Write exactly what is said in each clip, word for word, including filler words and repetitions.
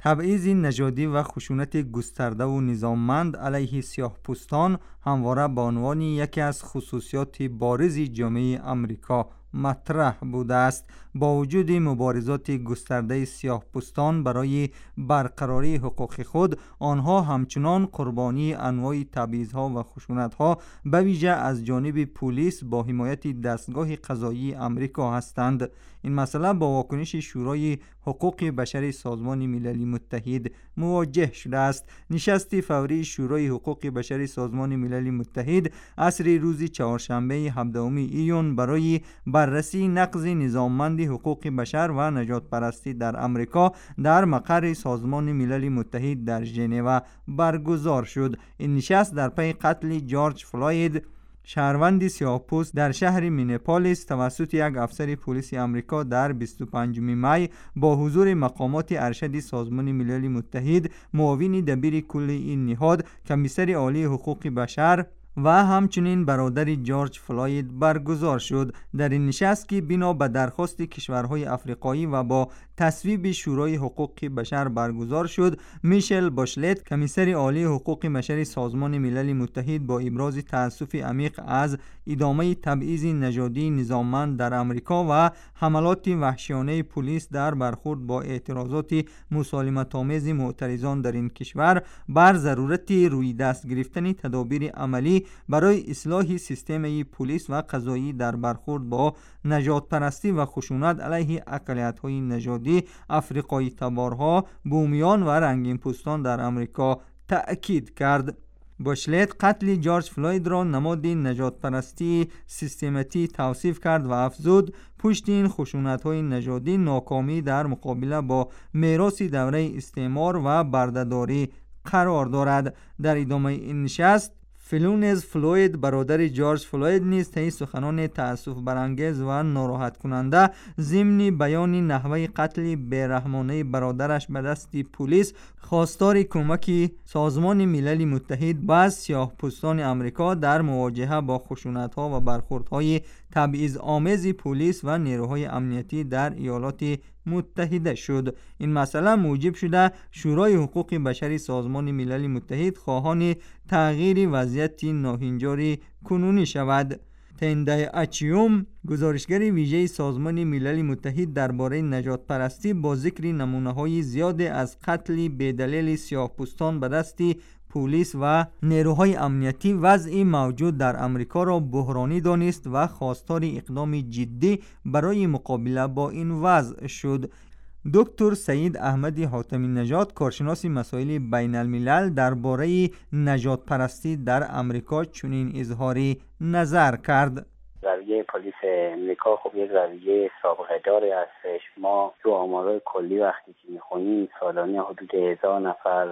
تبعیض نژادی و خشونت گسترده و نظاممند علیه سیاه‌پوستان همواره به عنوان یکی از خصوصیات بارز جامعه آمریکا مطرح بوده است. با وجود مبارزات گسترده سیاه‌پوستان برای برقراری حقوق خود، آنها همچنان قربانی انواع تبعیض‌ها و خشونت‌ها به ویژه از جانب پلیس با حمایت دستگاه قضایی آمریکا هستند. این مسئله با واکنش شورای حقوق بشر سازمان ملل متحد مواجه شده است. نشست فوری شورای حقوق بشر سازمان ملل متحد عصر روز چهارشنبه هفدهم ایون برای بررسی نقض نظاممند حقوق بشر و نجات پرستی در امریکا در مقر سازمان ملل متحد در ژنو برگزار شد. این نشست در پی قتل جورج فلوید، شهروند سیاه‌پوست در شهر مینیاپولیس توسط یک افسر پلیس آمریکا در بیست و پنجم می با حضور مقامات ارشد سازمان ملل متحد، معاون دبیر کل این نهاد، کمیسر عالی حقوق بشر و همچنین برادر جورج فلوید برگزار شد. در این نشست که بنا به درخواست کشورهای افریقایی و با تصویب شورای حقوق بشر برگزار شد، میشل باشلت، کمیسر عالی حقوق بشر سازمان ملل متحد، با ابراز تأسف عمیق از ادامه تبعیض نژادی نظاممند در امریکا و حملات وحشیانه پلیس در برخورد با اعتراضات مسالمت‌آمیز معترضان در این کشور، بر ضرورت روی دست گرفتن تدابیر عملی برای اصلاح سیستم پلیس و قضایی در برخورد با نژاد پرستی و خشونت علیه اقلیت‌های نژادی، افریقایی تبارها، بومیان و رنگین پوستان در امریکا تأکید کرد. باشلت قتل جورج فلوید را نماد نژاد پرستی سیستماتی توصیف کرد و افزود پشت این خشونت‌های نژادی ناکامی در مقابله با میراث دوره استعمار و بردهداری قرار دارد. در ادامه این نشست، فلونز فلوید، برادر جورج فلوید، نیز طی سخنان تأسف برانگیز و ناراحت کننده ضمن بیان نحوه قتل بیرحمانه برادرش به دست پلیس، خواستار کمک سازمان ملل متحد به سیاه‌پوستان آمریکا در مواجهه با خشونت‌ها و برخوردهای تبعیض آمیز پلیس و نیروهای امنیتی در ایالات متحده شد. این مسئله موجب شده شورای حقوق بشر سازمان ملل متحد خواهان تغییر وضعیت ناهنجار کنونی شود. تنده اچیوم، گزارشگر ویژه سازمان ملل متحد درباره نژاد پرستی، با ذکر نمونه‌های زیاد از قتل بدلیل سیاه‌پوستان به دست پلیس و نیروهای امنیتی وضع موجود در امریکا را بحرانی دانست و خواستار اقدام جدی برای مقابله با این وضع شد. دکتر سعید احمدی حاتمی نژاد، کارشناس مسائل بین الملل، درباره نژاد پرستی در امریکا چنین اظهاری نظر کرد. رویه پلیس امریکا خب یک رویه سابقه داری هستش. ما تو آمارای کلی وقتی که میخونیم سالانه حدود هزار نفر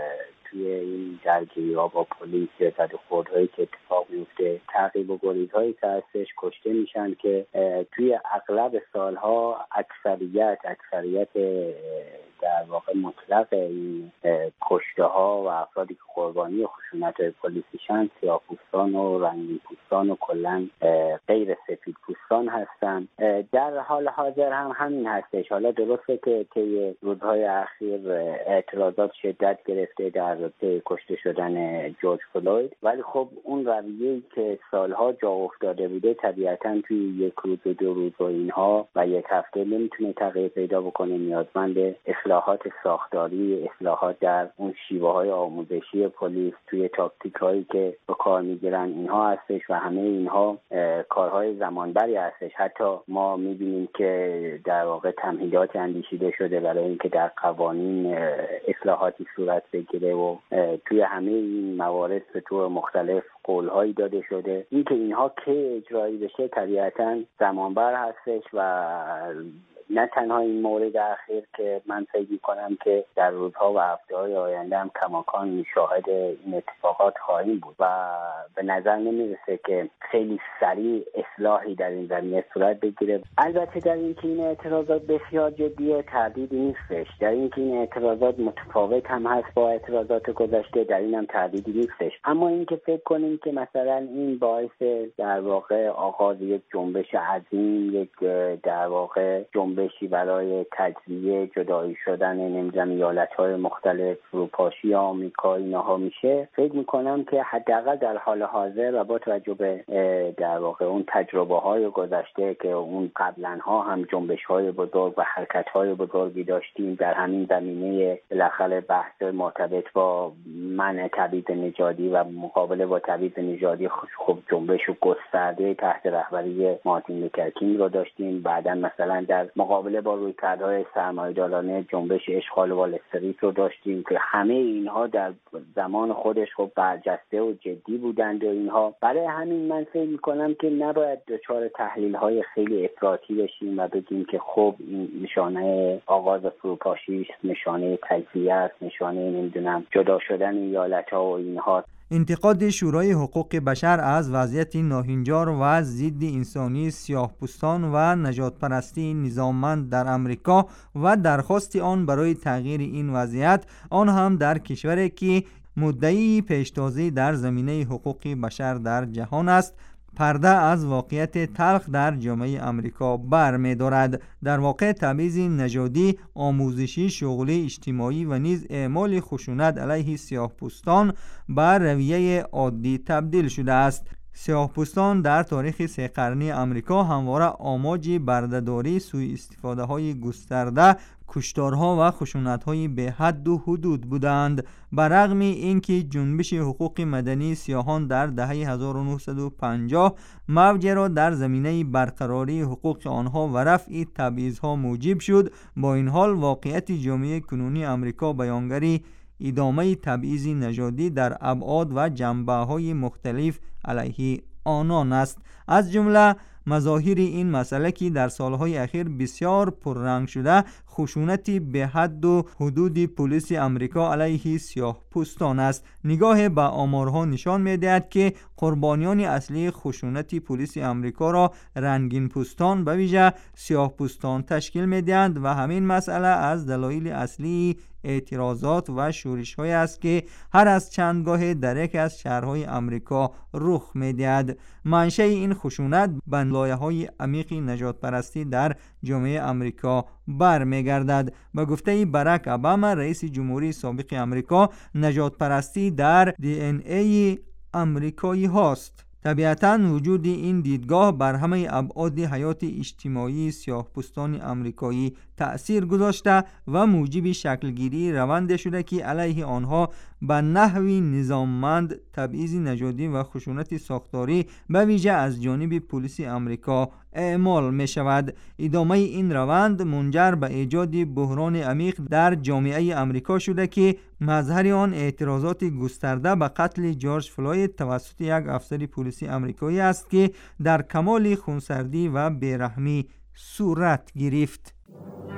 توی این درگیری ها با پلیس یا زد و خوردهایی که اتفاق میفته، تعقیب و گریزهایی که هستش، کشته میشن که توی اغلب سالها اکثریت اکثریت در واقع مطلق این کشته ها و افرادی که قربانی خشونت پلیسیشن سیاه‌پوستان و رنگین پوستان و کلا غیر سفید پوستان هستن. در حال حاضر هم همین هستش. حالا درسته که طی روزهای اخیر اعتراضات شدت گرفته در رابطه کشته شدن جورج فلوید، ولی خب اون رویه‌ای که سالها جا افتاده بوده طبیعتاً توی یک روز و دو روز و اینها و یک هفته نمیتونه تغییر پیدا بکنه. نیازمند اصلاحات ساختاری، اصلاحات در اون شیوه های آموزشی پلیس، توی تاکتیک هایی که به کار میگیرن اینها هستش و همه اینها کارهای زمانبری هستش. حتی ما میبینیم که در واقع تمهیدات اندیشیده شده برای اینکه در قوانین اصلاحاتی صورت بگیره و توی همه این موارد به طور مختلف قولهایی داده شده. اینکه اینها که اجرایی بشه طبیعتاً زمانبر هستش و نه تنها این مورد اخیر که من فکر می‌کنم که در روزها و هفته‌های آینده هم کماکان شاهد این اتفاقات خواهیم بود و به نظر نمی‌رسه که خیلی سریع اصلاحی در این زمینه صورت بگیره. البته در اینکه این اعتراضات بسیار جدیه تردیدی نیستش، در اینکه این اعتراضات متفاوت هم هست با اعتراضات گذشته در این هم تردیدی نیستش، اما اینکه فکر کنیم این که مثلا این باعث در واقع آغاز یک جنبش عظیم، یک در واقع جنبشی برای تجزیه، جدایی شدن نمیدونم ایالت‌های مختلف، فروپاشی آمریکا اینها میشه، فکر میکنم که حداقل در حال حاضر و با توجه به در واقع اون تجربه‌های گذشته که اون قبلن‌ها هم جنبش‌های بزرگ و حرکت‌های بزرگی داشتیم در همین زمینه بالاخره بحث مرتبط با منع تبعیض نژادی و مقابله با تبعیض نژادی خب جنبش و گسترده تحت رهبری مارتین لوتر کینگ رو داشتیم. بعداً مثلا در مقابله با رویکردهای سرمایه‌دارانه جنبش اشغال وال استریت رو داشتیم که همه اینها در زمان خودش خب برجسته و جدی بودند و اینها. برای همین من فکر می‌کنم که نباید دچار تحلیل‌های خیلی افراطی بشیم و بگیم که خب این نشانه آغاز فروپاشی است، نشانه تجزیه است، نشانه نمیدونم جدا شدن ایالت‌ها و اینها. انتقاد شورای حقوق بشر از وضعیت ناهنجار و ضد انسانی سیاه‌پوستان و نژاد پرستی نظاممند در امریکا و درخواست آن برای تغییر این وضعیت، آن هم در کشوری که مدعی پیشتازی در زمینه حقوق بشر در جهان است، پرده از واقعیت تلخ در جامعه امریکا بر می دارد. در واقع تبعیض نژادی، آموزشی، شغلی، اجتماعی و نیز اعمال خشونت علیه سیاه‌پوستان بر رویه عادی تبدیل شده است. سیاه‌پوستان در تاریخ سه قرنی امریکا همواره آماج بردهداری، سوء استفاده های گسترده، کشتارها و خشونت‌های به حد و حدود بودند. برغم اینکه جنبش حقوق مدنی سیاهان در دهه هزار و نهصد و پنجاه موج را در زمینه برقراری حقوق آنها و رفع تبعیض‌ها موجب شد، با این حال واقعیت جامعه کنونی امریکا بیانگری ادامه تبعیض نژادی در ابعاد و جنبه‌های مختلف علیه آنان است. از جمله مظاهر این مسئله که در سالهای اخیر بسیار پررنگ شده، خشونت به حد و حدود پلیس امریکا علیه سیاه پوستان است. نگاه به آمارها نشان می‌دهد که قربانیان اصلی خشونت پلیس امریکا را رنگین پوستان به ویژه سیاه پوستان تشکیل می‌دهند و همین مسئله از دلایل اصلی اعتراضات و شورش‌های است که هر از چندگاه در یک از شهرهای امریکا رخ می‌دهد. منشأ این خشونت به لایه‌های عمیق نژاد پرستی در جامعه امریکا برمیگردد. به گفته باراک اوباما رئیس جمهوری سابق امریکا، نژاد پرستی در دی ان ای امریکایی هاست. طبیعتاً وجود این دیدگاه بر همه ابعاد حیات اجتماعی سیاه‌پوستان امریکایی تأثیر گذاشته و موجب شکلگیری روند شده که علیه آنها به نحوی نظاممند تبعیض نژادی و خشونت ساختاری به ویژه از جانب پلیس امریکا اعمال می شود. ادامه این روند منجر به ایجاد بحران عمیق در جامعه امریکا شده که مظهر آن اعتراضات گسترده به قتل جورج فلوید توسط یک افسر پلیسی امریکایی است که در کمال خونسردی و بیرحمی صورت گرفت.